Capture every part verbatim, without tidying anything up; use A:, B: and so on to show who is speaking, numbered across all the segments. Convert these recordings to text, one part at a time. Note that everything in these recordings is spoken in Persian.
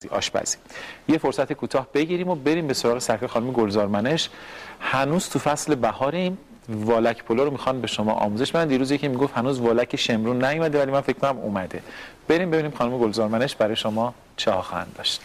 A: آشپزی. یه فرصت کوتاه بگیریم و بریم به سراغ سرکار خانم گلزارمنش. هنوز تو فصل بهاریم. والک پلو رو میخوان به شما آموزش بدن. دیروز یکی میگفت هنوز والک شمرون نیومده، ولی من فکر کنم اومده. بریم ببینیم خانم گلزارمنش برای شما چه ها خواهند داشت.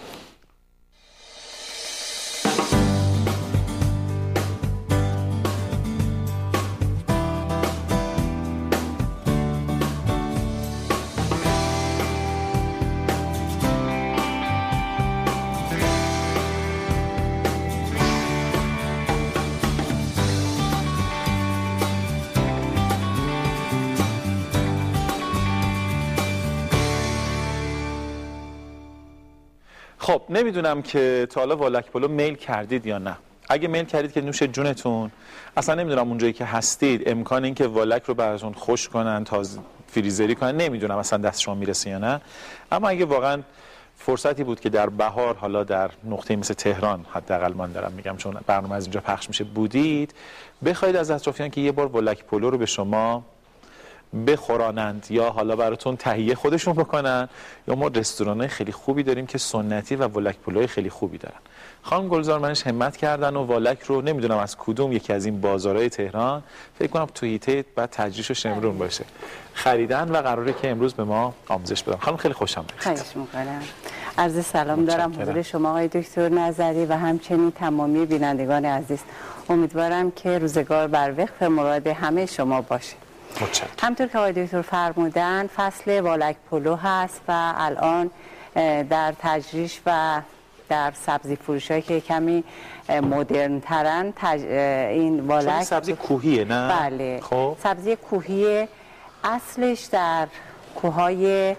A: خب نمیدونم که تا حالا والک پلو میل کردید یا نه. اگه میل کردید که نوش جونتون. اصلا نمیدونم اونجایی که هستید امکان این که والک رو براتون خشک کنن، تازه فریزری کنن، نمیدونم اصلا دست شما میرسه یا نه. اما اگه واقعا فرصتی بود که در بهار حالا در نقطه مثل تهران، حداقل من دارم میگم چون برنامه از اینجا پخش میشه، بودید، بخواید از اطرافیان که یه بار والک پلو رو به شما بخورانند یا حالا براتون تهیه خودشون بکنن، یا ما رستوران‌های خیلی خوبی داریم که سنتی و والک پلوی خیلی خوبی دارن. خانم گلزارمنش همت کردن و والک رو نمیدونم از کدوم یکی از این بازارهای تهران، فکر کنم تو هیته بعد تجریش و شمرون باشه، خریدن و قراره که امروز به ما آموزش بدن. خانم خیلی خوش آمدید.
B: خواهش می‌کنم. عرض سلام دارم حضور شما آقای دکتر نظری و همچنین تمامی بینندگان عزیز. امیدوارم که روزگار بر وفق مراد همه شما باشه. همطور که آقای دکتر فرمودن فصل والک پلو هست و الان در تجریش و در سبزی فروش هایی که کمی مدرن ترن تج... این والک
A: سبزی کوهیه نه؟
B: بله خب. سبزی کوهیه، اصلش در کوههای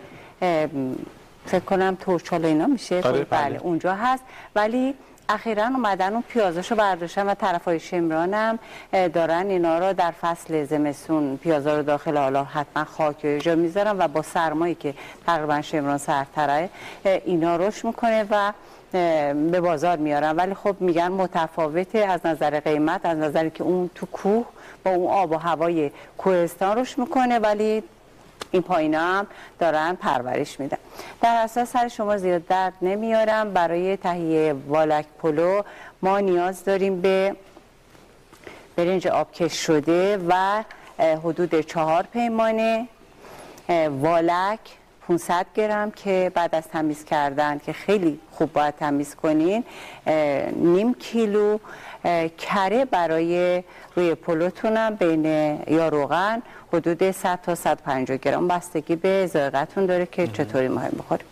B: فکر کنم تورچال اینا میشه.
A: بله,
B: بله. بله اونجا هست، ولی اخیراً اومدن اون پیازاشو برداشتن و طرفای شمران هم دارن اینا رو در فصل زمستون پیازا رو داخل حالا حتما خاک و جا میذارن و با سرمایی که تقریبا شمران سردتره اینا روش میکنه و به بازار میارن. ولی خب میگن متفاوته از نظر قیمت، از نظری که اون تو کوه با اون آب و هوای کوهستان روش میکنه، ولی این پایینا هم دارن پرورش میدن. در اساس سر شما زیاد درد نمیارم. برای تهیه والک پلو ما نیاز داریم به برنج آبکش شده و حدود چهار پیمانه والک پانصد گرم که بعد از تمیز کردن که خیلی خوب باید تمیز کنین، نیم کیلو کره برای روی پلوتونم بین یا روغن حدود صد تا صد و پنجاه گرم، بستگی به ذائقه‌تون داره که چطوری می‌خواید بخورید.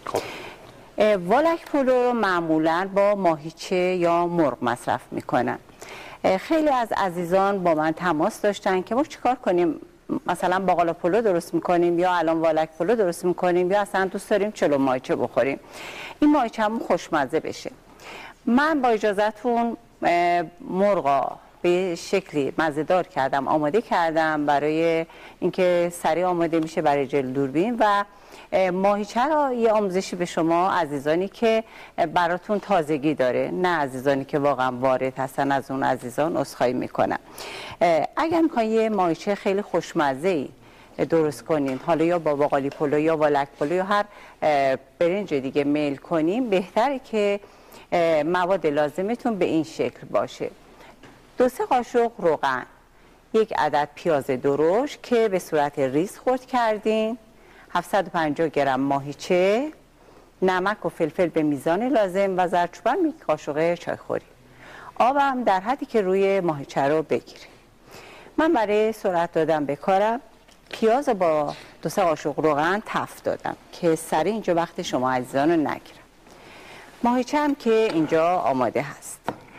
B: والک پلو رو معمولاً با ماهیچه یا مرغ مصرف میکنن. خیلی از عزیزان با من تماس داشتن که ما چیکار کنیم، مثلا باقالا پلو درست میکنیم یا الان والک پلو درست میکنیم یا اصلا دوست داریم چلو ماهیچه بخوریم، این ماهیچه‌مون خوشمزه بشه. من با اجازهتون مرغا به شکلی مزه‌دار کردم، آماده کردم برای اینکه سریع آماده میشه برای جلو دوربین. و ماهیچه را یه آموزشی به شما عزیزانی که براتون تازگی داره، نه عزیزانی که واقعا وارد هستن، از اون عزیزان عذرخواهی میکنم. اگر میخواین یه ماهیچه خیلی خوشمزه‌ای درست کنین، حالا یا با باقالی پلو یا والک پلو یا هر برنج دیگه میل کنین، بهتره که مواد لازمتون به این شکل باشه: دو سه قاشق روغن، یک عدد پیاز درشت که به صورت ریز خرد کردین، هفتصد و پنجاه گرم ماهیچه، نمک و فلفل به میزان لازم و زردچوبه یک قاشق چایخوری. آب هم در حدی که روی ماهیچه رو بگیریم. من برای سرعت دادم به کارم پیاز با دو سه قاشق روغن تفت دادم که سریع اینجا وقت شما عزیزان رو نگیرم. ماهیچه هم که اینجا آماده هست.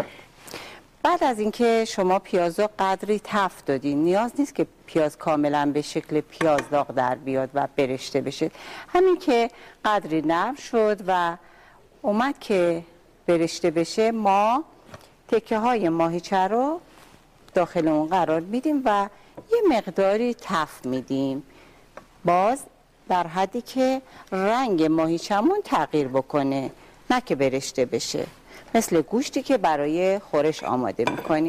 B: بعد از اینکه شما پیاز رو قدری تفت دادین، نیاز نیست که پیاز کاملا به شکل پیاز داغ در بیاد و برشته بشه. همین که قدری نرم شد و اومد که برشته بشه، ما تکه های ماهیچه رو داخل اون قرار میدیم و یه مقداری تفت میدیم، باز در حدی که رنگ ماهیچه‌مون تغییر بکنه، نه که برشته بشه، مثل گوشتی که برای خورش آماده میکنیم.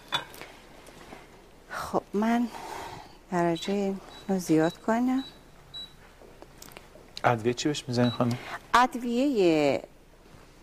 B: خب من درجه رو زیاد کنم.
A: ادویه چی بهش میزنی خانم؟
B: ادویه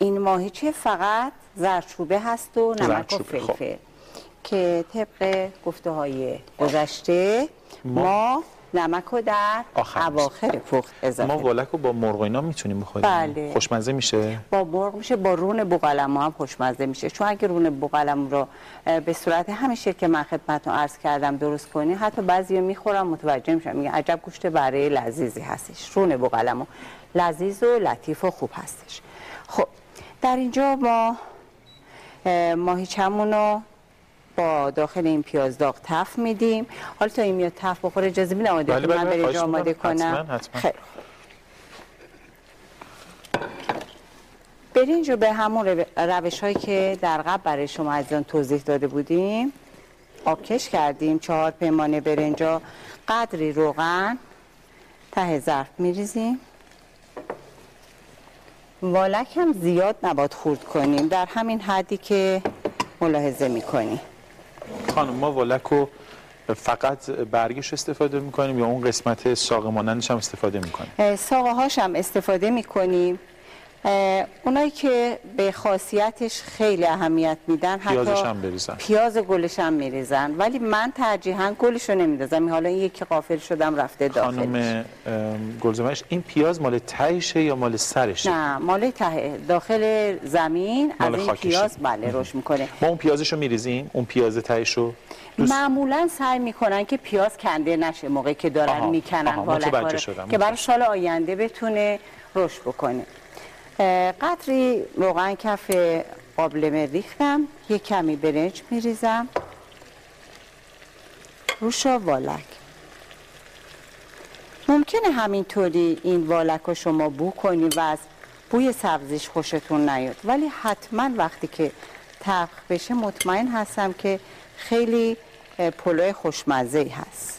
B: این ماهیچه فقط زردچوبه هست و نمک و فلفل خب. که طبق گفته های گذشته ما, ما نمک رو در اواخر پخت اضافه
A: ما والک رو با مرغ و اینا میتونیم بخوریم؟
B: بله.
A: خوشمزه میشه؟
B: با مرغ میشه، با رون بوقلمو هم خوشمزه میشه، چون اگه رون بوقلمو رو به صورت همین شکل که من خدمتتون عرض کردم درست کنی، حتی بعضیا میخورن متوجه میشن میگن عجب گوشت برای لذیذی هستش. رون بوقلمو لذیذ و لطیف و خوب هستش. خب در اینجا ما ماهیچه‌مون رو با داخل این پیاز داغ تف میدیم. حالا تا این میاد تف بخوره اجازه میدم آماده
A: بله بله
B: من برای آماده کنم.
A: حتما حتما.
B: خیلی برنج رو به همون روش هایی که در قبل برای شما عزیزان توضیح داده بودیم آبکش کردیم. چهار پیمانه برنج قدری روغن ته ظرف میریزیم. والک هم زیاد نباید خورد کنیم، در همین حدی که ملاحظه میکنیم.
A: خانم ما والک رو فقط برگش استفاده میکنیم یا اون قسمت ساقه مانندش هم استفاده میکنیم؟
B: ساقه هاش هم استفاده میکنیم. اونایی که به خاصیتش خیلی اهمیت میدن
A: پیازش هم بریزن،
B: پیاز گلش هم میریزن، ولی من ترجیحاً گلش رو نمیدازم. حالا این یکی غافل شدم رفته داخلش.
A: خانم گلزمش این پیاز مال تهشه یا مال سرشه؟
B: نه مال ته، داخل زمین از این پیاز بله رشد میکنه.
A: ما اون پیازش رو میریزیم، اون پیاز تهش رو
B: دوست... معمولا سعی میکنن که پیاز کنده نشه موقعی که دارن آها. میکنن والک که برای سال آینده بتونه رشد بکنه. قدری روغن کف قابلمه ریختم، یک کمی برنج میریزم روش والک. ممکنه همینطوری این والک رو شما بو کنی و از بوی سبزیش خوشتون نیاد، ولی حتما وقتی که طبخ بشه مطمئن هستم که خیلی پلو خوشمزه‌ای هست.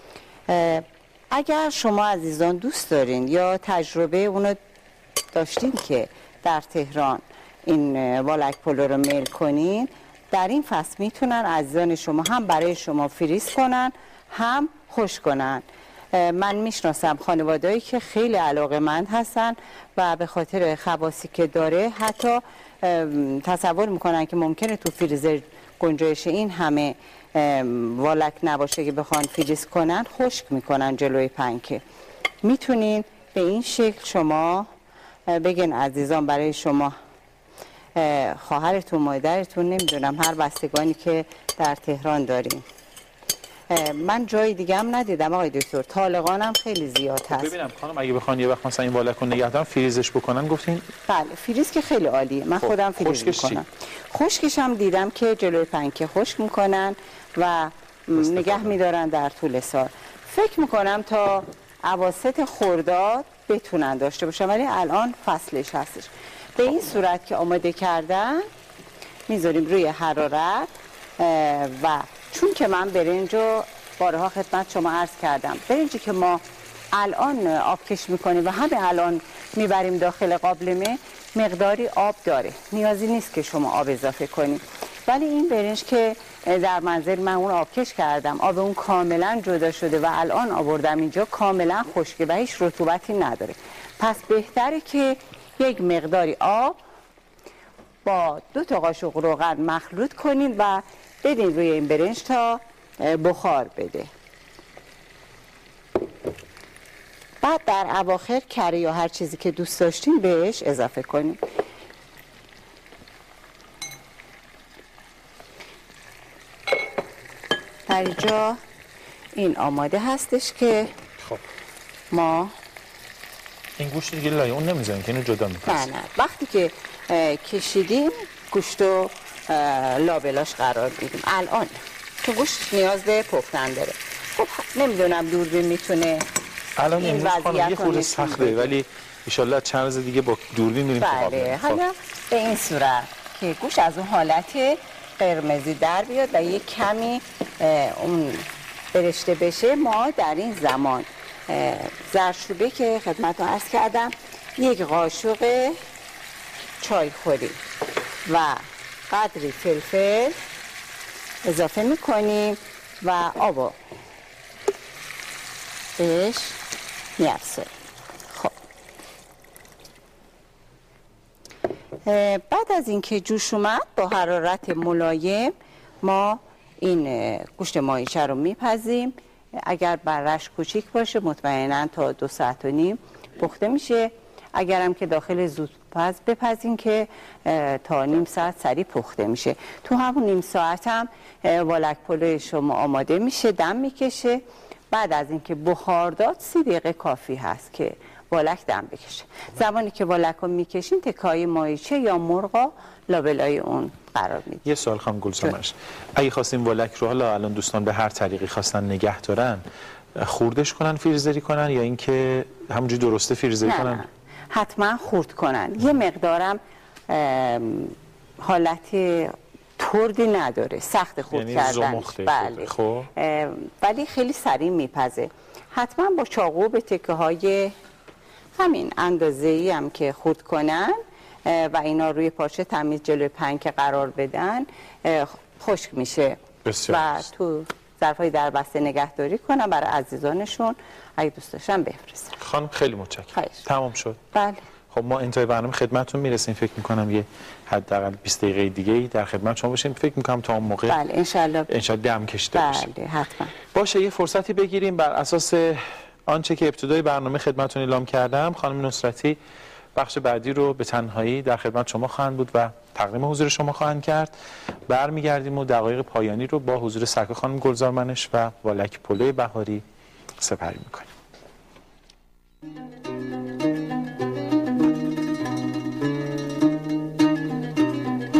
B: اگر شما عزیزان دوست دارین یا تجربه اونو داشتین که در تهران این والک پلو رو میل کنین، در این فصل میتونن عزیزان شما هم برای شما فریز کنن هم خوش کنن. من میشناسم خانوادهایی که خیلی علاقه‌مند هستن و به خاطر خواصی که داره حتی تصور میکنن که ممکنه تو فریزر گنجایش این همه والک نباشه که بخوان فریز کنن، خشک میکنن جلوی پنکه. میتونین به این شکل شما بگین عزیزان برای شما خواهرتون مادرتون نمیدونم هر بستگانی که در تهران داریم. من جای دیگه هم ندیدم آقای دکتر، طالقانم خیلی زیاد هست.
A: ببینم خانم اگه بخوان یه وقت مثلا این والک رو نگه دارن فریزش بکنن گفتین؟
B: بله فریز که خیلی عالیه، من خودم فریز میکنم. خشکش هم دیدم که جلوی پنکه خشک میکنن و نگه میدارن در طول سال. فکر میکنم تا اواسط خرداد بتونن داشته باشن، ولی الان فصلش هستش. به این صورت که آماده کردن میذاریم روی حرارت و چون که من برنج رو بارها خدمت شما عرض کردم، برنجی که ما الان آبکش میکنیم و همه الان میبریم داخل قابلمه مقداری آب داره، نیازی نیست که شما آب اضافه کنید. ولی این برنج که در منزل من اون آبکش کردم، آب اون کاملا جدا شده و الان آوردم اینجا کاملا خشکه و هیچ رطوبتی نداره. پس بهتره که یک مقداری آب با دو تا قاشق روغن مخلوط کنید و بدین روی این برنج تا بخار بده. بعد در اواخر کره یا هر چیزی که دوست داشتین بهش اضافه کنید. در اینجا این آماده هستش که
A: خب
B: ما
A: این گوشت دیگه لای اون نمیزنیم که اینو جدا میکنیم.
B: نه نه وقتی که کشیدیم گوشت رو لابلاش قرار میدیم. الان که گوشت نیاز به پختن داره. خب نمیدونم دوربین میتونه
A: الان این وضعیت یه خورده سخته، ولی ان چند روز دیگه با دوربین میریم.
B: بله حالا به این صورت که گوشت از اون حالت قرمزی در بیاد و یک کمی اون برشته بشه، ما در این زمان زردچوبه که خدمتتون عرض کردم یک قاشق چای خوری و قدری فلفل اضافه میکنیم و آب بهش میافزاییم. خب بعد از اینکه جوش اومد با حرارت ملایم ما این گوشت ماهیچه رو میپزیم. اگر برش کوچیک باشه مطمئنا تا دو ساعت و نیم پخته میشه. اگرم که داخل زودپز بپزین که تا نیم ساعت سریع پخته میشه. تو همون نیم ساعت هم والک پلو شما آماده میشه، دم میکشه. بعد از اینکه بخار داد سی دقیقه کافی هست که والک دم بکشه. زمانی که والک رو میکشین تکای ماهیچه یا مرغا لابلای اون قرار میدید.
A: یه سوال خانم گلسمش، اگه خواستیم والک رو حالا الان دوستان به هر طریقی خواستن نگه دارن، خوردش کنن فریزری کنن یا اینکه همونجوری درسته فریزری
B: نه
A: کنن؟
B: نه. حتما خورد کنن. یه مقدارم حالت تردی نداره، سخت خورد
A: یعنی
B: کردن. بله.
A: خب
B: ولی خیلی سریع میپزه. حتما با چاقو به تکه های همین اندازه‌ای هم که خورد کنن و اینا روی پارچه تمیز جلوی پنکه قرار بدن خشک میشه.
A: بسیار
B: و
A: است.
B: تو ظرفای دربسته نگهداری کنن برای عزیزانشون اگه دوست داشتن بفرستن.
A: خانم خیلی متشکرم. تمام شد.
B: بله.
A: خب ما انتهای برنامه خدمتتون میرسیم. فکر میکنم یه حداقل بیست دقیقه دیگه ای در خدمت شما باشیم. فکر میکنم تا اون موقع
B: بله ان شاء الله
A: ان شاء الله دم کشیده باشه.
B: بله حتما.
A: باشه، یه فرصتی بگیریم بر اساس آنچه که ابتدای برنامه خدمتتون اعلام کردم. خانم نصرتی بخش بعدی رو به تنهایی در خدمت شما خواهند بود و تقدیم حضور شما خواهند کرد. برمیگردیم و دقایق پایانی رو با حضور سرکار خانم گلزار منش و والک پلو بهاری سپری میکنیم.